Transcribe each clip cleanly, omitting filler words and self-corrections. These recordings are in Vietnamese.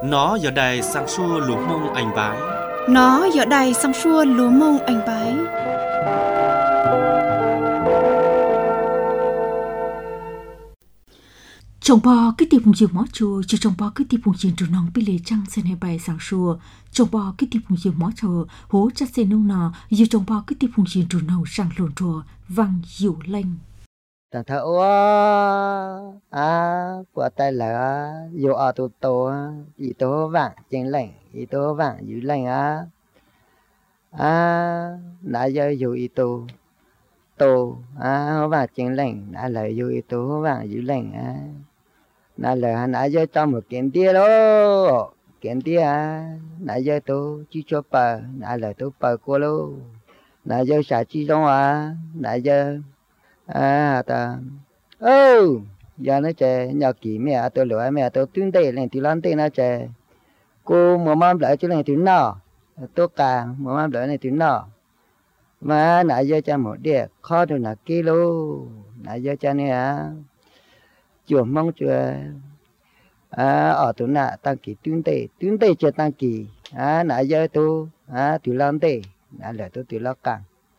Nó giờ đây sang xua lúa mông anh bái. Nó giờ đây sang xua lúa mông anh bái. Trong bò cái tiệp vùng chiều mó chùa, chỉ trong bò cái tiệp vùng chiều trù nòng bị lệ trăng sen hay bài sáng xua. Trong bò cái tiệp vùng chiều mó chùa, hố chặt sen nung nọ, giờ trong bò cái tiệp vùng chiều trù nòng sang lồn chùa, vang dịu lanh. Thằng thợ của tay là dù ở tụ tổ, ý tố vàng trên lạnh, ý tố vàng dịu lạnh nãy giờ dù ý tố tổ vàng trên lạnh, nãy lời dù ý tố vàng dịu lạnh nãy giờ cho một kiện tia đó, kiện tia nãy giờ tôi chỉ cho bờ, nãy lời tôi bờ qua luôn, nãy giờ xả chi trong nãy giờ ta giờ nó chơi nhỏ kỹ mẹ tôi lừa mẹ tôi tuyên tê lên thì lan tê nó chơi cô mua mắm lại cho lên thì nọ tôi cả mua mắm lại lên thì nọ mà nãy giờ cha một đĩa khó được là kilo nãy giờ cha này chùa mong chùa ở tụi nè tăng kỳ tuyên tê chưa tăng kỳ nãy giờ tôi thì lan tê nãy giờ tôi lo càng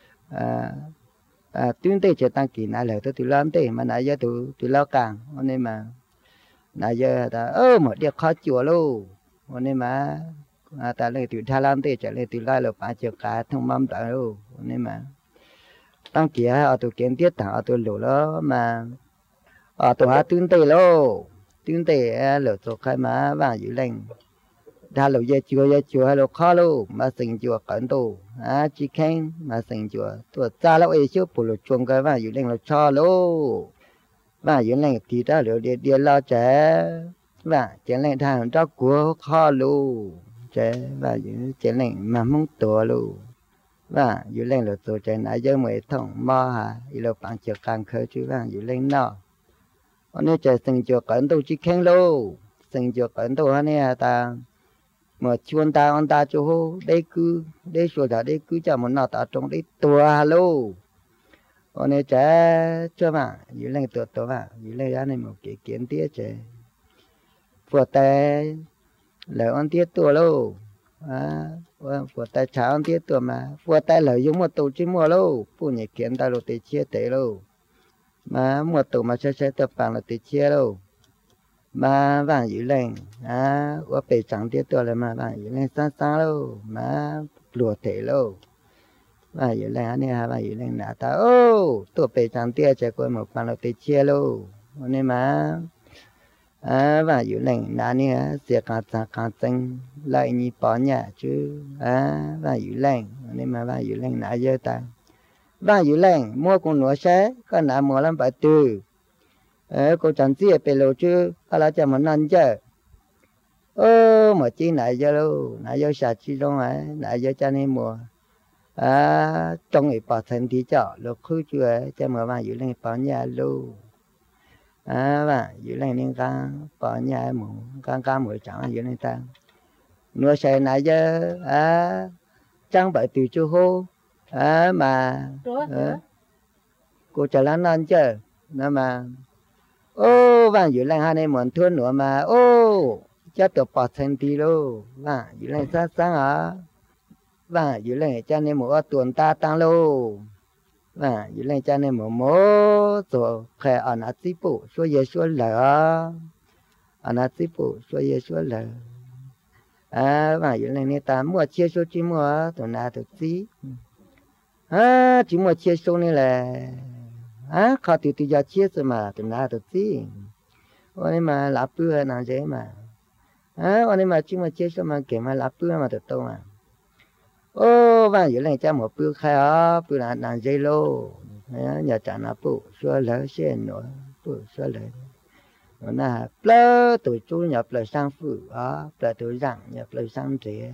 tuyên tê chưa tăng kỳ nãy giờ tôi lan tê mà nãy giờ tôi lo càng nên mà nãy giờ ta một đĩa khó chùa luôn nên mà ta lên từ Thái Lan tới trở lên từ lại là phải chịu cả thông mắm đó luôn nên mà tăng kỳ ở tụi kiến tiết thằng ở tụi lỗ đó mà ở tụi tuyên tê luôn tuyên tê lỗ tụi khai má vàng dữ lành ta lỗ giờ chùa lỗ khó luôn mà sinh chùa cẩn tụ chỉ khen mà sinh chùa tụi cha lão ấy chứ bù lỗ chuông cái vàng dữ lành lỗ cho luôn vàng dữ lành thì ta lỗ địa lo trẻ và chỉ lệnh thằng đó của khó luôn chế và những chế lệnh mà muốn tổ luôn và những lệnh là tổ chế nãy giờ mới thông mò ý bằng chiều càng khơi chứ và những lệnh nọ nên chế sinh chiều cẩn tu chỉ khen luôn sinh chiều cẩn tu này ta mà chuồn ta ông ta cho hô đây cứ đây số đó đây cứ cho một nọ ta trong đây tua luôn nên chế cho mà những lệnh tổ và những lệnh ra này một cái kiến tiết chế vừa tay lời ăn tiết tua luôn vừa tay cháo ăn tiết tua mà vừa tay lời dùng một tổ chức mua luôn phụ nhị kiến ta luôn để chia tế luôn mà một tổ mà sẽ tập bằng là để chia luôn mà vàng dữ lệnh vừa bể trắng tiết tua là mà vàng dữ lệnh sáng luôn mà lùa thể luôn vàng dữ lệnh này vàng dữ lệnh nã ta tổ bể trắng tiết chỉ có một bằng là để chia luôn nên mà và dữ lệnh nãy nè sẽ càng chân lại như bỏ nhà chứ và dữ lệnh nên mà và dữ lệnh nãy giờ ta và dữ lệnh mua con nửa xe có nãy mua làm bài từ cô chẳng chia bề lộ chứ có là cho mình ăn chứ mà chi nãy giờ đâu nãy giờ xả chi trong nãy giờ cho nên mua trong cái bỏ thành thì chợ lúc khứ chưa cho mà và dữ lệnh bỏ nhà luôn và dưới này nên càng bỏ nhà một càng mỗi chẳng dưới này ta nuôi xe nãy giờ trang bị từ chú hô mà cô trả lăn ăn chứ nó mà và dưới này hai này muốn thua nữa mà chắc được bỏ thành tí luôn và dưới này sáng và dưới này cho nên một tuần ta tăng luôn và dưới này cho nên một rồi khai ở nát xí phụ số giờ số lỡ ở nát xí phụ số giờ số lỡ và dưới này người ta mua chia số chỉ mua tụi nào tụi xí chỉ mua chia số này là khó từ giờ chia rồi mà tụi nào tụi xí ôi mà lắp bưa nào dễ mà ôi mà chỉ mua chia số mà kể mà lắp bưa mà tụi tôi mà và dưới này cho một bữa khai bữa là dây lô nhà trả nó bự xua lỡ xe nữa bự xua lỡ nó là plơ tụi chú nhập lời sang phụ plơ tụi rằng nhập lời sang trẻ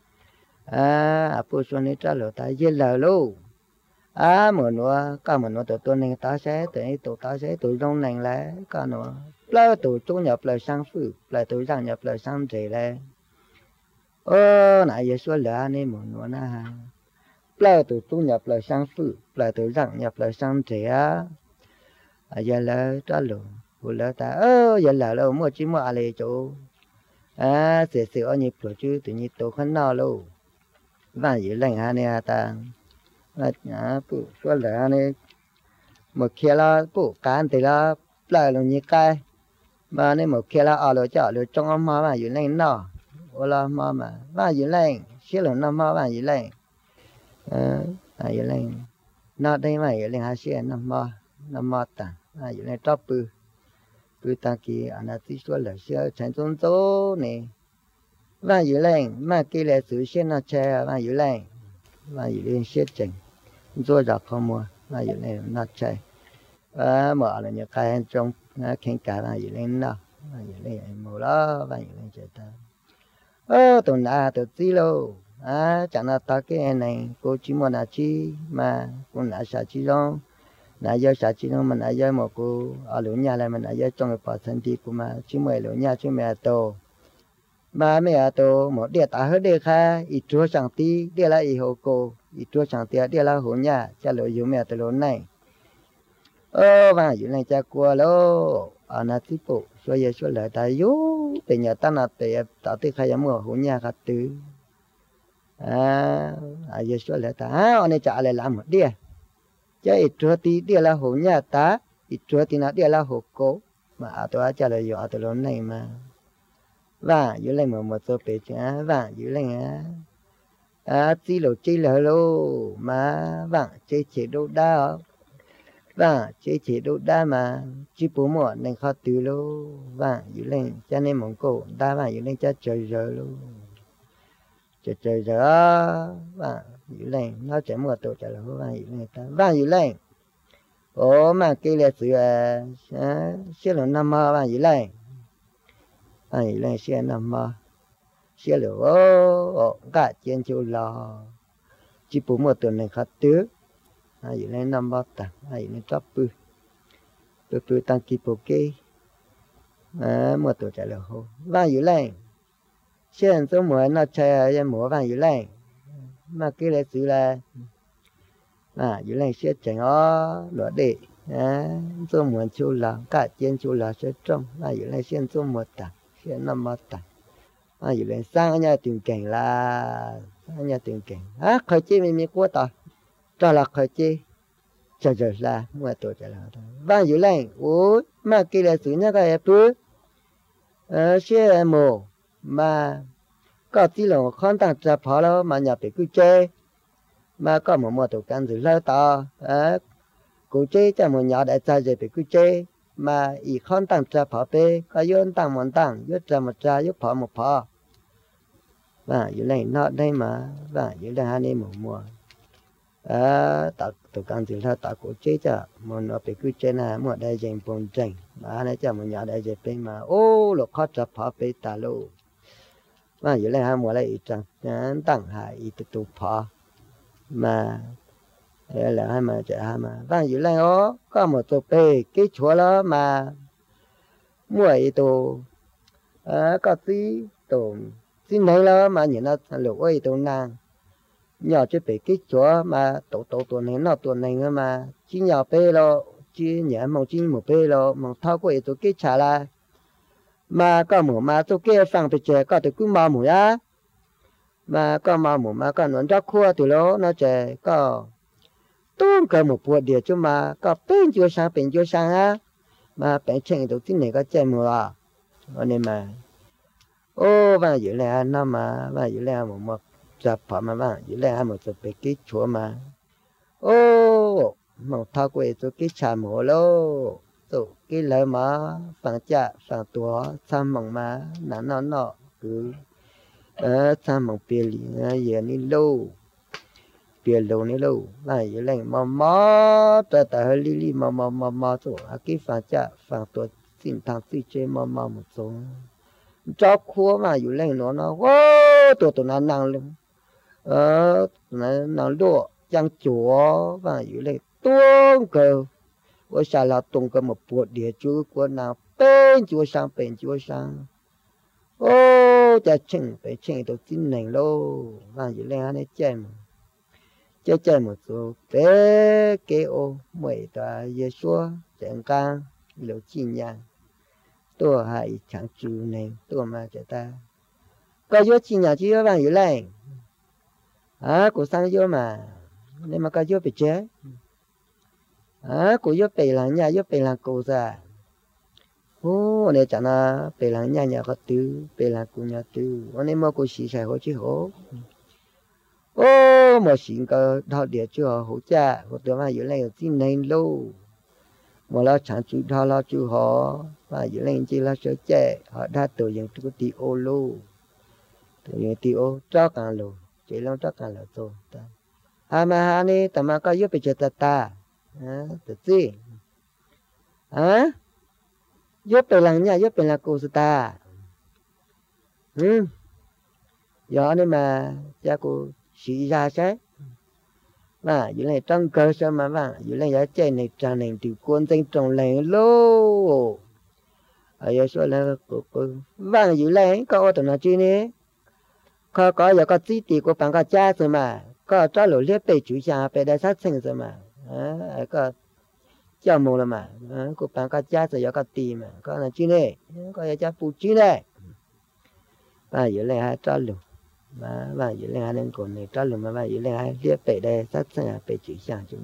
bự xua này trả lời ta dây lỡ luôn mà nó cả mà nó tụi này ta sẽ tụi ta sẽ tụi trong này là cả nó plơ tụi chú nhập lời sang phụ plơ tụi rằng nhập lời sang trẻ là nãy giờ xua lỡ này mà nó là plơ tụi chú nhập lời sang phụ plơ tụi rằng nhập lời sang trẻ giờ lỡ trả lời phụ lỡ ta giờ lỡ đâu mua chỉ mua à lì chỗ sẽ ở nhịp rồi chứ tự nhiên tổ khăn nào luôn và dữ lệnh anh này ta phụ số là anh ấy một khi là phụ cán thì là lại là như cái mà nên một khi là ở rồi chợ rồi trong mà dữ lệnh nào ô là mà và dữ lệnh xí là năm mà dữ lệnh dữ lệnh nó đây mà dữ lệnh hai xí năm mà ta dữ lệnh top bự ta kia anh ấy chỉ số là xí thành trung tố này và dữ lệnh mà kia là sự xí nó chơi và dữ lệnh xí chỉnh rồi ra không mua và dữ lệnh nó chơi mở là những cái trong khen cả và dữ lệnh nó và dữ lệnh mua đó và dữ lệnh chơi ta tụi nào tụi tí lâu chẳng là ta cái này cô chỉ muốn là chi mà cô nãy sao chi đó nãy giờ sao chi đó mà nãy giờ một cô ở lũ nhà này mà nãy giờ trong cái bảo thân thì cô mà chỉ mày lũ nhà chỉ mẹ tổ mà mẹ tổ một đứa ta hết đứa khác ít chúa chẳng tí đứa là ít hồ cô ít chúa chẳng tí đứa là hồ nhà cha lũ yêu mẹ tổ lũ này và dữ này cha qua lô anh tiếp tục số giờ số lại ta yếu từ nhà ta là từ tạo từ khai mua hồ nhà khác từ giờ số lại ta anh ấy trả lại làm một đĩa chứ ít chúa tí đĩa là hồ nhà ta ít chúa tí là đĩa là hồ cố mà tôi trả lại giờ tôi lớn này mà và dữ này một số bề chứ và dữ này chỉ lô mà và chỉ đâu đó và chỉ đâu đó mà chỉ bố mẹ nên khó từ luôn và dữ lên cho nên mong cô ta và dữ lên cho trời rồi luôn trời rồi và dữ lên nó chỉ một tổ trời rồi và dữ lên ta và dữ lên mà kia là sự xí là năm mơ và dữ lên xí năm mơ xí là cả trên chỗ lò chỉ bố mẹ tuần này khó từ dữ lên năm bao ta dữ lên top bự tăng kỳ bộ kê một tổ trả lời hồ và dữ lên hiện số mùa nó chơi ở mùa và dữ lên mà cái là sự là dữ lên sẽ chẳng ó lúa đệ số mùa chú là cả trên chú là sẽ trong và dữ lên hiện số mùa ta hiện năm bao ta dữ lên sang ở nhà tiền cảnh là nhà tiền cảnh khởi chi mình qua ta cho là khởi chi trời là mua tổ trời là và dữ lên mà kia là sự nhắc cái bữa xe mồ mà có tí là con tăng trả phá lo mà nhà bị cứ chơi mà có một tổ can dữ lâu to cụ chơi cho một nhà đại gia bị cứ chơi mà ý con tăng trả phá bê có yon tăng một tăng yon trả một trả yon phá một phá và dữ lên nó đây mà và dữ lên hai anh một mùa tạo tổ can dữ lâu tạo cụ chơi cho một nó bị cứ chơi này một đại diện bồn tranh mà này cho một nhà đại diện bên mà lục khó trả phá bê ta luôn mà dữ lên hai mùa lại chẳng tăng hai ít tụ phá mà là hai mà chạy hai mà và dữ lên có một tổ bê cái chúa đó mà mua ít tổ có tí tổ xin này đó mà nhìn nó lục ấy tổ nàng nhỏ chứ bị cái chúa mà tổ này nó tổ này mà chỉ nhỏ bê lo chỉ nhẹ mong chỉ một bê lo mong thao qua tổ cái trả lại mà có một mà tổ cái phẳng bị trẻ có tổ cứ mà một á mà có mà một mà có nó ra khua từ đó nó trẻ có tốn cả một bộ địa chứ mà có bên chưa sang á mà bên trên tổ cái này có trẻ mùa à nên mà và dữ lệ nó mà và dữ lệ một chập phá mà dữ lệ một chập bị cái chúa mà một thao quê tổ cái trả mùa lô tổ cái lời mà phẳng chạ phẳng tua xăm mỏng mà nó cứ xăm mỏng bìa lì giờ ní lâu bìa lâu ní lâu và dữ lệ mà ta hơi li mà tổ cái phẳng chạ phẳng tua xin thằng suy chế mà một số cho khua mà dữ lệ nó tụi nó năng luôn nó đùa chẳng chúa và dữ lệ tuông cơ ôi sao là tung cơ một bộ địa chú của nào bên chúa sang chả chừng phải chừng tôi tin này lô và dữ lệ anh ấy chơi một số bé kế mày ta về xua chẳng can lâu chi nhang tôi hay chẳng chịu này tôi mà cho ta có vô chi nhà chi vô vàng dữ lên của sang vô mà nên mà có vô bị chết của vô bị là nhà vô bị là cổ ra này chẳng là bị là nhà có tư bị là của nhà tư nên mà của sĩ sai hỗ chứ hỗ mà xin có thọ địa chưa hỗ trợ của tôi mà dữ lên xin nên lâu mà lo chẳng chú thọ lo chú họ và dữ lên chỉ là sơ trẻ họ đã tự những cái tí ô lô tự những tí ô cho càng lô chỉ lo cho càng lô thôi mà này tao mà có giúp bị chết ta tự gì giúp bị làm nhà giúp bị làm cô ta giờ này mà cha cô sĩ ra xét mà dưới này trong cơ sở mà vàng dưới này giá chơi này trà này từ quân danh trồng này lô ở giờ số là vàng dưới này có tụi nó chi nè có giờ có chi tiền của bạn có cha rồi mà có cho lỗ liếp bị chủ nhà bị đại sát sinh rồi mà có cho mù là mà của bạn có cha rồi giờ có tiền mà có là chi nè có giờ cha phụ chi nè và dưới này hai cho lỗ mà dưới này hai nên còn này cho lỗ mà dưới này hai liếp bị đại sát sinh bị chủ nhà chúng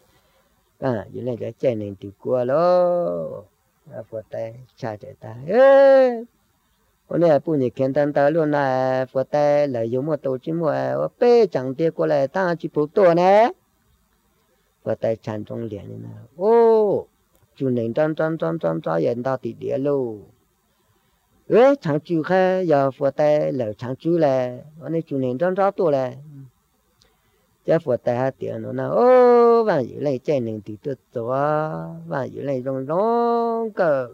mà dưới này cái chơi này từ qua đó phụ tay cha chạy ta hôm nay phụ nữ khen tan ta luôn là phụ tay lợi dụng một tổ chức một bê chẳng tiếc qua lại ta chỉ phụ tổ nè phụ tay chăn trong liền này chủ nên trong hiện ta thì địa luôn chẳng chú khai giờ phụ tay lợi chẳng chú là hôm nay chủ nên trong tổ là cha phụ tay hai tiền nó nào và dưới này chơi nên thì tôi và dưới này rong cờ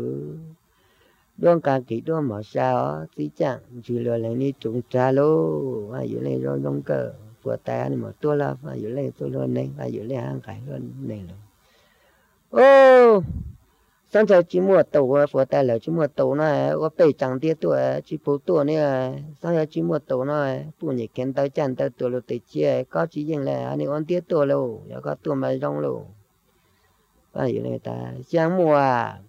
đón cả kỹ đón mở sao tí chẳng chỉ là lại đi trúng trà lô và dưới này rong cờ vừa tay này mà tôi là và dưới này tôi luôn này và dưới này hàng cái hơn này rồi sáng giờ chỉ mua tàu vừa tay là chỉ mua tàu này có bể chẳng tiếc tuổi chỉ phụ tuổi này sáng giờ chỉ mua tàu này phụ nữ khen tao chẳng tao tuổi lo tới chia có chỉ riêng là anh ấy tiếc tuổi luôn giờ có tuổi mà rong luôn và dưới này ta sáng mua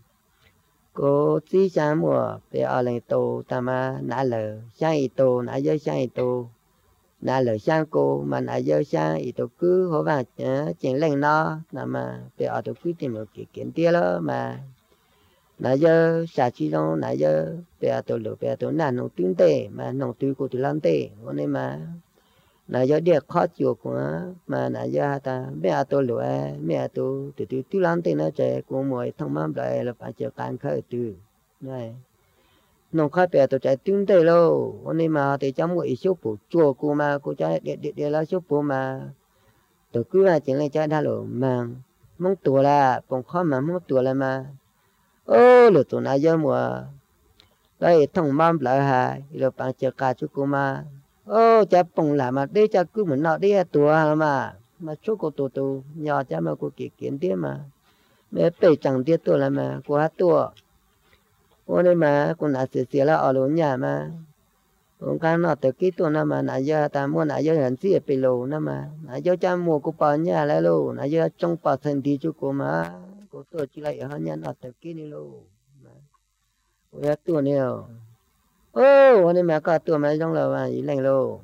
cô chỉ sáng mùa về ở lại tàu ta mà nãy lờ sáng ít tàu nãy giờ sáng ít tàu nãy lờ sáng cô mà nãy giờ sáng ít tàu cứ hổ vàng chuyện lên nó mà về ở tàu cứ tìm một cái kiện tiền đó mà nãy giờ sáng chỉ trong nãy giờ về ở tàu nãy nông tuyến tệ mà nông tuyến của tụi làm tệ nên mà nãy giờ địa khó chịu quá mà nãy giờ ta bé ở tàu lúa bé tàu tụi làm tệ nó chạy cũng mỗi thông mám lại là phải chịu cản khởi từ này nông khai bé tàu chạy tuyến tệ luôn nên mà thì trong mỗi số phụ chùa của mà của cha địa là số phụ mà tụi cứ là chuyện này cha đã lỗ mà mong tuổi là còn khó mà mong tuổi là mà lửa tụi nãy giờ mùa đây thông mám lại hà rồi phải chịu cả chút của mà cha bông lại mà đi cha cứ muốn nọ đi tua mà số của tụi nhỏ cha mà của kiến tiếc mà mẹ bể chẳng tiếc tua là mà của hát tua nên mà cũng là xịt là ở luôn nhà mà cũng cái nọ từ cái tua mà nãy giờ ta mua nãy giờ hẳn xịt bị lồ mà nãy giờ cha mua của bà nhà lại lồ nãy giờ trong bà thân đi chú của mà của tôi chỉ lại ở nhà nọ từ cái này lồ của hát tua nhiều nên mà có tua mà trong là gì lành lồ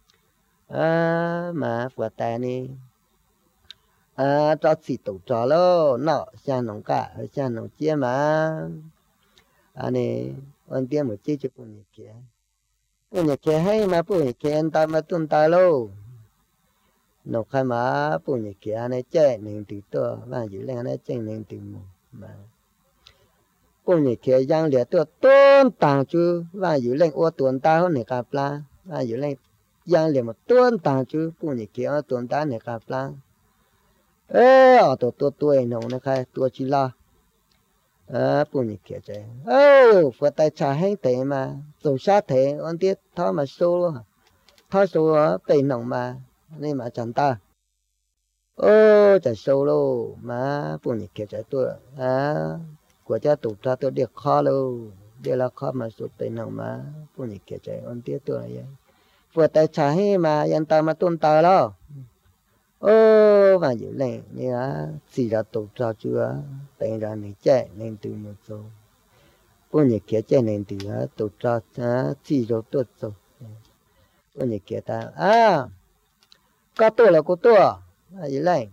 mà vừa tay này cho xịt tủ trò lô nọ xa nông cả xa nông chia mà này anh tiên một chiếc cho phụ nữ kia hay mà phụ nữ kia anh ta mà tuân ta lô nông khai mà phụ nữ kia này chơi nên từ to và giữ lên này chơi nên từ mù mà phụ nữ kia giang liệt tôi tuân tàng chứ và giữ lên ô tuân ta hơn này cả pla và giữ lên giang liệt một tuân tàng chứ phụ nữ kia tuân ta này cả pla ở tôi nông này khai tôi chỉ là phụ nữ kia chơi phụ tay trả hết thế mà rồi sát thế anh tiếc thao mà số thao số bị nông mà nên mà chẳng ta chạy số luôn mà phụ nữ kia chơi tôi của cha tụt ra tôi được khó luôn đây là khó mà số bị nông mà phụ nữ kia chơi anh tiếc tôi này phụ tay trả hết mà anh ta mà tuân ta đó và giữ lên như xì ra tụt ra chưa bệnh ra này chạy nên từ một số bố nhị kia chơi nên từ tổ cho chỉ rồi tốt rồi bố nhị kia ta có tôi là cô tôi gì này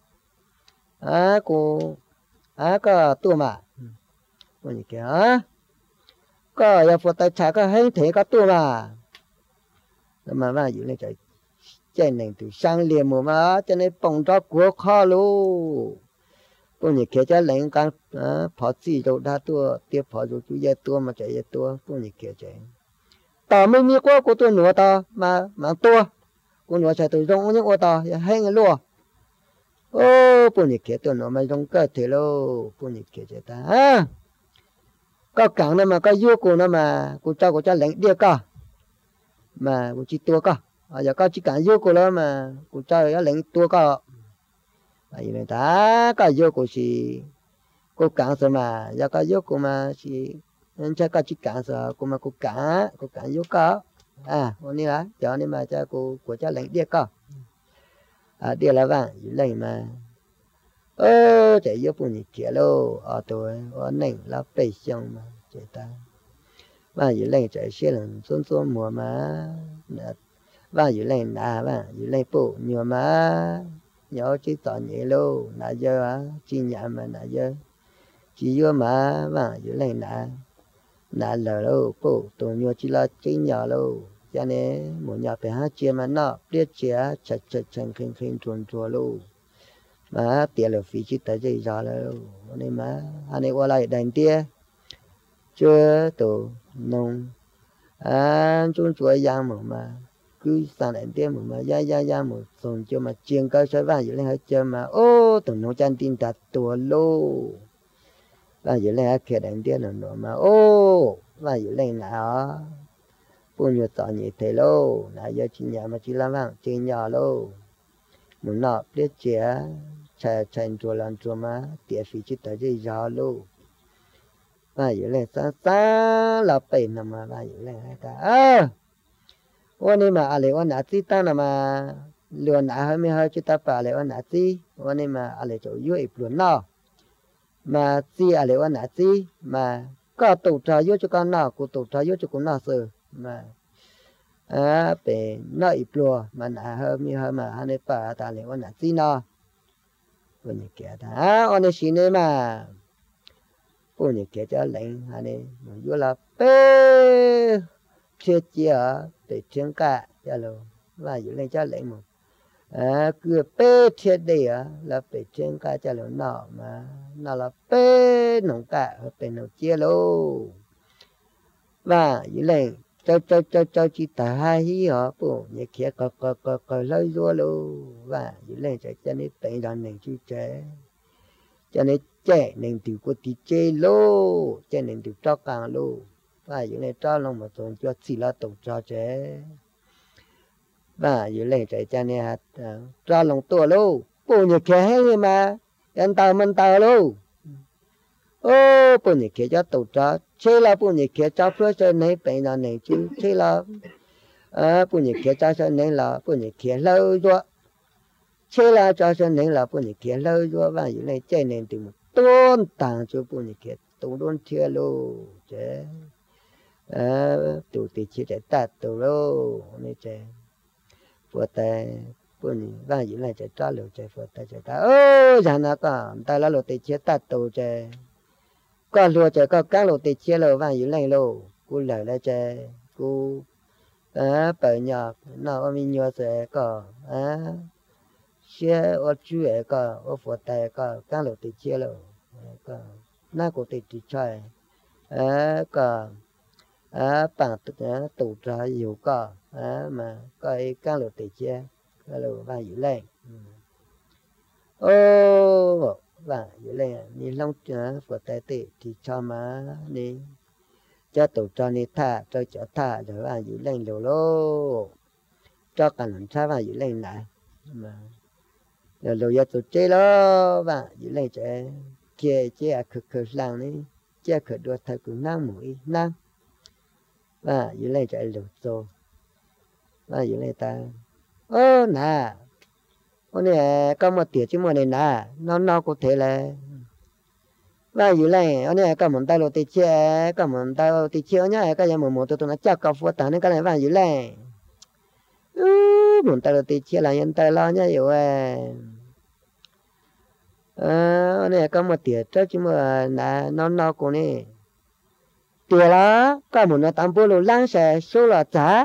cô có tôi mà bố nhị kia có giờ phụ tay trả có hay thế có tôi mà gì này chơi chơi nên từ sang liền mà cho nên bông cho của khó luôn bố nhị kia chơi lên cái phật chỉ rồi đã tua tiếp phật rồi chú giờ tua mà chạy giờ tua bố nhị kia chơi tao mới mi qua của tôi nữa tao mà tua của nữa chạy tôi rong những ô tao hay người luôn bố nhị kia tôi nữa mà rong cơ thể luôn bố nhị kia chơi ta có cẳng này mà có vô của nó mà của cho lệnh đi cả mà của chỉ tua cả giờ có chỉ cẳng vô của nó mà của cho lệnh tua cả vậy nên ta có vô của gì cô cản sao mà giờ có vô của mà gì nên chắc có chỉ cản sao của mà cô cản vô có hôm nay là cho nên mà cho cô của cho lệnh đi có đi là vàng lệnh mà chạy vô phụ nữ kia luôn tôi này là bể xong mà chạy ta và dưới lệnh chạy xe lần xuống mùa mà và dưới lệnh và dưới lệnh bộ nhiều mà nhớ chỉ tỏ nhẹ luôn nãy giờ chỉ nhà mà nãy giờ chỉ vô mà dưới lệnh nãy lờ luôn bộ tôi nhiều chỉ là chỉ nhỏ luôn cho nên một nhà phải hát chia mà nó biết chia chặt chân khinh chuồn luôn mà tiền là phí chỉ tới đây giờ rồi nên mà anh ấy qua lại đánh tia chưa tổ nông chúng tôi giang mà cứ sang đánh tia mà ya một xong cho mà chiên cao sai vàng dưới lên hết chơi mà tổ nông chăn tin đặt tổ lô vàng dưới lên hết kia đánh tia nữa mà vàng dưới lên nào bao nhiêu tỏi như thế lô nãy giờ chỉ nhà mà chỉ làm vàng chỉ nhà lô muốn nọ biết chia chạy chùa làm chùa mà tiền phí chỉ tới đây giờ luôn và vậy là xa là bảy năm mà vậy là taวันนี้มาอะไรวันไหนที่ตั้งน่ะมาเรือนไหนให้ไม่ให้จุดตาป่าอะไรวันไหนที่วันนี้มาอะไรจะยุ่ยปลุกนอมาที่อะไรวันไหนที่มาก็ตุกทายุ่ยจุกันนอกูตุกทายุ่ยจุกันนอเสือมาเป็นนออีปลัวมันให้ไม่ให้มาให้ในป่าตาอะไรวันไหนที่นอวันนี้แกท่วันนี้สิเนี่ยมาวันนี้แกจะเล่นอันนี้มันอยู่ละเป้เชี่ยเจ้าไปเชียงกะจะรู้ว่าอยู่เล่นจะเล่นมั้งคือเป้เชี่ยเดียแล้วไปเชียงกะจะรู้หน่อมาหน่อละเป้หนุ่งกะเป็นหนุ่งเจ้ารู้ว่าอยู่เล่นเจ้าจีตาให้เหรอปู่เนี่ยแกก็เลยรัวรู้ว่าอยู่เล่นจะนี่เป็นดันหนึ่งชื่อเจ้จะนี่เจ้หนึ่งตัวกูตีเจ้รู้เจ้หนึ่งตัวเจ้ากลางรู้ว่าอยู่ในเจ้าลงมาตรงจะสิละตกเจ้าเจ้ว่าอยู่เล่นจะนี่ฮะเจ้าลงตัวรู้ปู่เนี่ยแกให้มายันตามันตารู้ปู่เนี่ยแกจะตกเจ้าเชื่อละปู่เนี่ยแกเจ้าเพื่อจะไหนเป็นดันหนึ่งชื่อเชื่อละปู่เนี่ยแกเจ้าจะไหนละปู่เนี่ยแกเล่าด้วยเชื่อละเจ้าจะไหนละปู่เนี่ยแกเล่าด้วยว่าอยู่ในใจหนึ่งตัวต้นต่างจากปู่เนี่ยแกตัวต้นเชื่อรู้เจ้ตัวติดเชื้อตัดตัวรู้นี่เจ้ปวดแต่ปวดนี่ว่าอยู่ในใจจ้าเหลวใจปวดแต่ใจตาฉันน่ะก็ตายแล้วเราติดเชื้อตัดตัวเจ้ก็รัวใจก็กั้งเราติดเชื้อเราว่าอยู่ในโลกูเหลวแล้วเจ้กูเปิดหยอกน่าว่ามีหยอกเสก็เชื้อว่าช่วยก็ว่าปวดแต่ก็กั้งเราติดเชื้อเราก็น่ากูติดใจก็bằng tụ ra nhiều có mà coi các lô tệ che các lô và dữ lên và dữ lên ni long của tệ tệ thì cho mà ni cho tụ cho ni tha cho tha rồi và dữ lên đồ lô cho cả lần sau và dữ lên lại mà rồi rồi giờ tụ chơi lo và dữ lên chơi chơi khờ lang ni chơi khờ đua thay cũng năng mũi năng và dưới đây chạy lụt rồi và dưới đây ta nè con này có một tiệt chứ mà này nè nó có thể là và dù này anh này có muốn tay lột tê chia có muốn tay lột tê chia nhá cái gì một tụi nó chắc có phụ tán nên cái này và dù này muốn tay lột tê chia là nhân tay lo nhá hiểu anh này có một tiệt cho chứ mà nó của này tiệt đó có muốn nó tạm bố lô lăng sẽ số là trả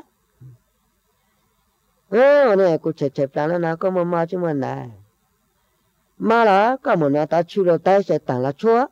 anh này cũng chẹp ra nó có một mà chứ mà này mà là có muốn nó ta chịu được tay sẽ tặng là chúa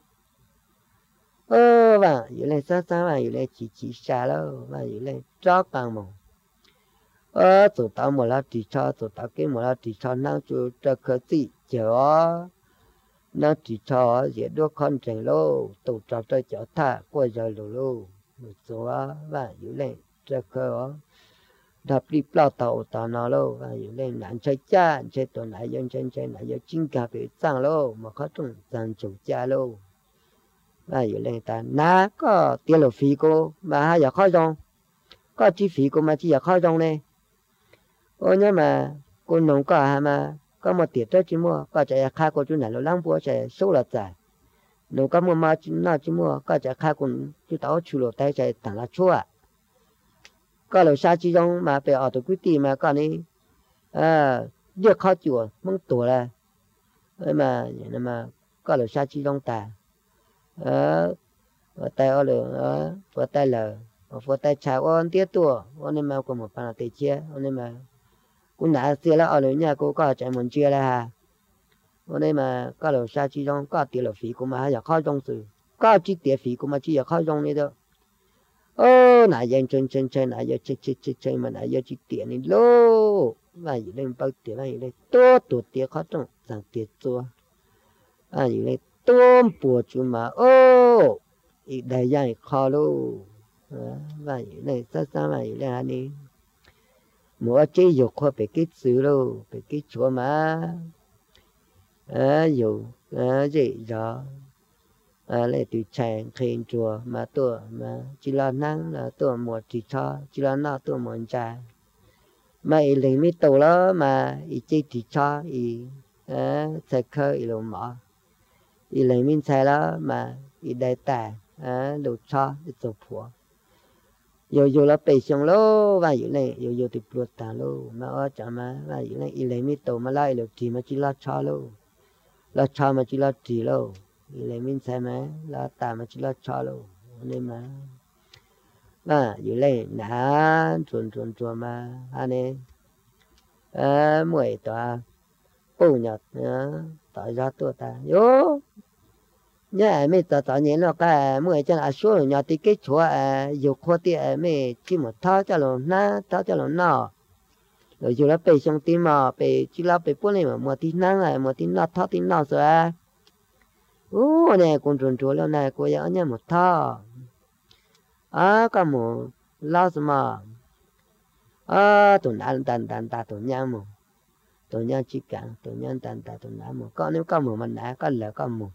vàอยู่ในซ่าๆว่าอยู่ในจีๆชาแล้วว่าอยู่ในจอกกลางหมองตัวตาหมดแล้วตีชอตัวตาเก่งหมดแล้วตีชอนั่งจูจะเคยสิเจ๋อนั่งตีชอเสียด้วยคอนเจงโลตัวจอดเจ๋อท่ากล้วยใจโลตัวว่าอยู่ในจะเคยดับรีบเล่าต่อตอนนอโลว่าอยู่ในหนังใช้จ้าใช้ตัวไหนยังใช้ไหนยังจิ้งกาไปสร้างโลมาเขาต้องสร้างจุจ้าโลว่าอยู่ในตาน้าก็เตี้ยหลฟีโกมาอยากเข้าจงก็จีฟีโกมาจีอยากเข้าจงเลยโอ้เนี่ยมากูหนุ่มก็หามาก็มาเตี้ยเจ้าจีมัวก็จะฆ่ากูจุนไหนเราล้างบัวจะสู้ละใจหนุ่มก็มาจีน่าจีมัวก็จะฆ่ากูจุดเอาชูโลได้ใจต่างละชั่วก็เราชาจีจงมาไปเอาตัวกุฏิมาก็นี่เยอะเข้าจั่วมึงตัวละมาอย่างนั้นมาก็เราชาจีจงตาvà tay ở lửa và tay lờ và tay chào ôn tiết tua ôn nên mà có một phần là tay chia ôn nên mà cũng đã xưa là ở lửa nhà cô có chạy muốn chia là hà ôn nên mà có lửa xa chi trong có tiền lửa phí của màอยากเข้าtrong sự có chi tiền phí của mà chiอยากเข้าtrong này đâu nãy giờ chân nãy giờ chơi mà nãy giờ chi tiền này lô và gì lên bao tiền này lên tốt tiền khó trong rằng tiền tua gì lên tôm bùa chú mà ít đại dạng khó luôn vậy này sao vậy là đi mua chế dục khoa phải cái xứ luôn phải cái chúa mà dù gì đó lại từ chàng khen chùa mà tôi mà chỉ là năng là tôi một chỉ cho chỉ là nó tôi muốn trả mà ý lấy mấy tàu đó mà ý chỉ cho ý sẽ khơi ý luôn mà ý lấy mình sai đó mà ý đại tài đồ cho để做婆有了北上喽ว่าอยู่ใน有ติดปวดตา喽มาจะมาว่าอยู่ในอีเลยไม่โตมาไล่เลยทีมาจิลาชอ喽ลาชอมาจิลาที喽อีเลยไม่ใช่ไหมลาตามาจิลาชอ喽นี่มาว่าอยู่เลยนะจวนมาอันนี้มวยตัวปูหยดต่อยอดตัวตาโยnhớ mấy tao nhớ nó cái mỗi chân à số nhà thì cái chỗ dù khó thì mấy chỉ một tháo cho nó nọ rồi dù là bị xong tim mà bị chỉ là bị bốn này mà một tí năng một tí nó tháo tí nó rồi này cũng trốn lâu này cô giáo nhớ một tháo cái một lao mà tụi anh tàn tụi nhau chỉ càng tụi nhau tàn tụi nhau một con nếu con một mình đã có lỡ con một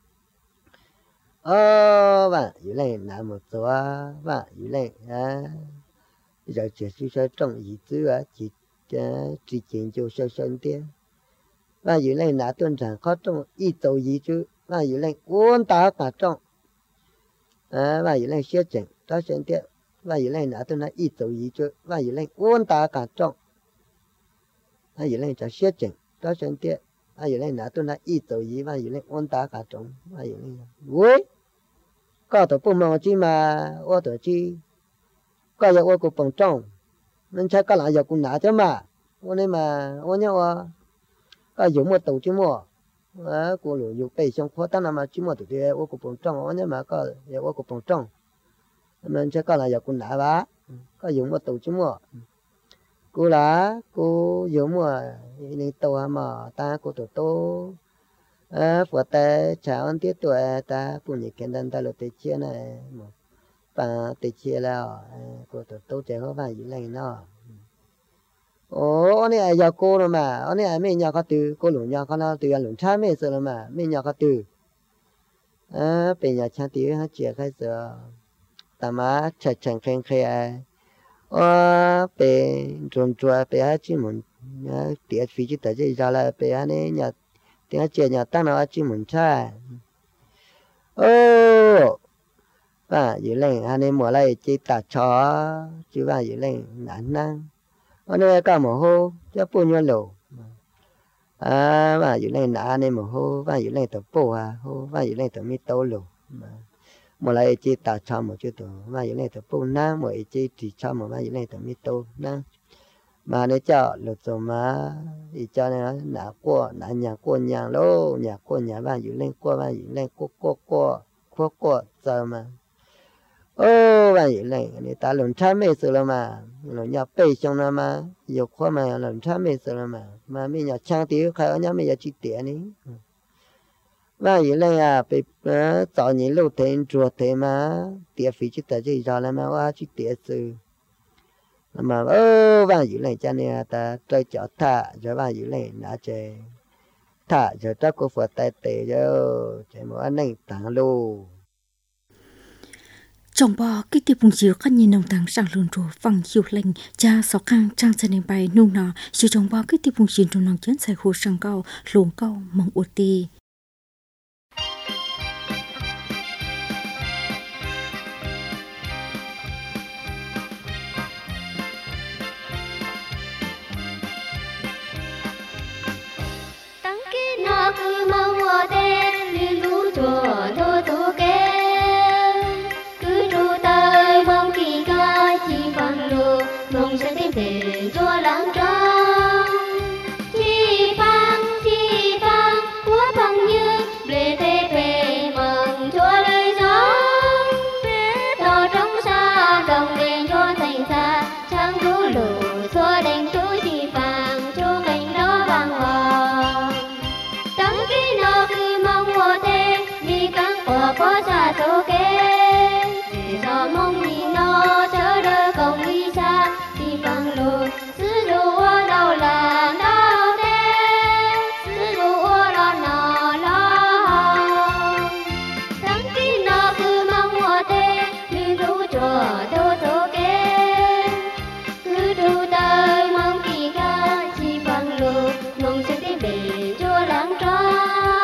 và dưới này là một số và dưới này giờ chỉ sẽ trong ý tứ chỉ chuyển cho sân tiền và dưới này là tuần sản có trong ý tổ ý tứ và dưới này cuốn ta cả trong và dưới này sẽ chuyển cho sân tiền và dưới này là tuần là ý tổ ý tứ và dưới này cuốn ta cả trong và dưới này sẽ chuyển cho sân tiền và dưới này là tuần là ý tổ ý và dưới này cuốn ta cả trong và dưới này vui có tổ bông màu chi mà ô tổ chi có giờ ô của bông trong nên chắc có là giờ cũng nã chứ mà ô nên mà ô nhau có dùng một tổ chứ mua của lũ dùng bể xong khó tăng mà chỉ mua tổ thì ô của bông trong ô nhưng mà có giờ ô của bông trong nên chắc có là giờ cũng nã bá có dùng một tổ chứ mua cô là cô dùng mua nên tổ mà ta của tổ phụ ta chào anh tiết tuổi ta phụ nữ kiến đơn ta là tiết chia này một và tiết chia là của tôi trẻ có vài gì này nó anh ấy giờ cô rồi mà anh ấy mấy nhà có từ cô lủng nhà có nó từ lủng cha mấy giờ rồi mà mấy nhà có từ bây nhà cha tí hết chia khai giờ ta má chạy chẳng khen khen bây tròn bây hết chỉ muốn tiết phí chỉ tới giờ là bây anh ấy nhà tiếng chia nhà ta nó chỉ muốn chơi và dưới lên anh em mua lại chỉ ta chó chứ và dưới lên nản năng anh em cả một hô cho bao nhiêu lỗ và dưới lên nã anh em một hô và dưới lên tập bộ hô và dưới lên tập mi tàu lỗ mua lại chỉ ta chó một chút tổ và dưới lên tập bộ năng một chỉ chó một và dưới lên tập mi tàu năng mà nếu cho lột rồi mà thì cho nên là nã nhà qua nhà lô nhà qua nhà và dưới lên qua và dưới lên qua giờ mà và dưới lên người ta lần trái mấy sự là mà lần nhà bê xong là mà nhiều khoa mà lần trái mấy sự là mà mình nhà trang tí khai ở nhà mình nhà chi tiền đi và dưới lên bị tạo những lô tiền chuột thế mà tiền phí chứ tại gì ra là mà qua chi tiền sự mà và dưới lên cho nên ta chơi chợ thả rồi và dưới lên đã chơi thả rồi ta có phải tay tệ rồi chơi một anh này tặng luôn trong bò cái tiệp bùng chiếu các nhìn nông tăng sang lùn rùa văng chiều lệnh cha sáu khang trang xe nền bay nung nọ chiều trong bò cái tiệp bùng chiếu trong nông chén xài khô sang cao luồng cao mong ưu ti cứ mong mùa tên liên lũ chùa thô thô kê cứ tru tới mong kỳ ca chỉ bằng lù mong sẽ tìm về chùa lắng trăng chi phang của bằng như lệ tê về mong chùa lời gió tỏ trong xa đồng đèn cho thành xa trăng thú lù xua đèn chú chi phang chú cánh đó vàng hoàng có xa số kế để cho mong nhìn nó chớ đỡ công đi xa thì bằng lùi sư dụ đâu là đâu thế sư dụ đó nó lo tháng khi nó cứ mong mùa tê như rú chùa thô thô kế cứ tru tới mong kỳ ca chỉ bằng lùi mong sẽ tìm về chùa lắng trăng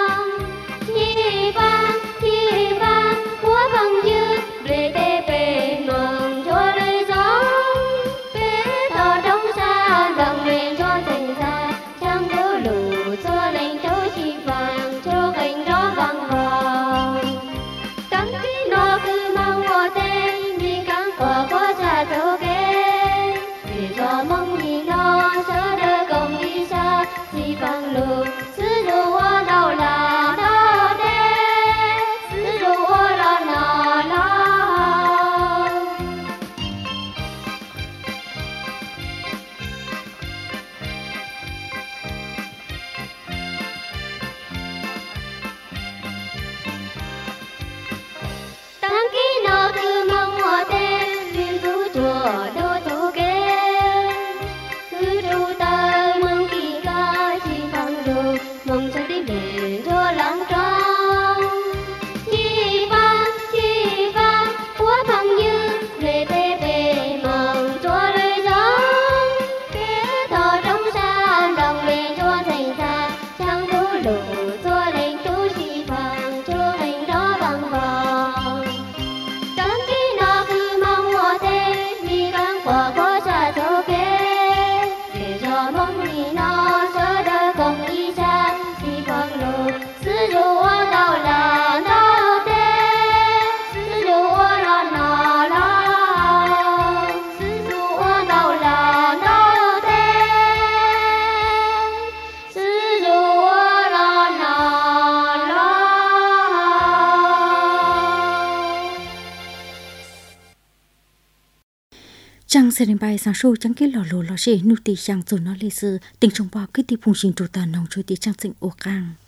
Trang sẽ đến bài sáng sâu chẳng cái lò lô lò xế nụ tì trang rồi nó lê sư tình trong bao cái tì phùng trình trù tàn nòng trôi tì trang sinh ô cang.